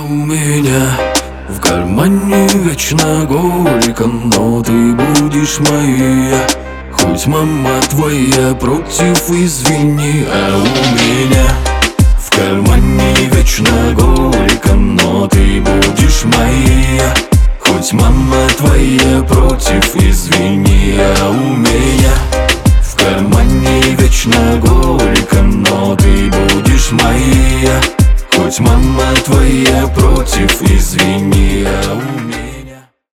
у меня в кармане вечно горько, но ты будешь моя. Хоть мама твоя против, извини, а у меня в кармане вечно горько, но ты будешь моя. Хоть мама твоя против, извини, а у меня в кармане вечно горько, но ты будешь моя. Хоть мама твоя против, извини, а у меня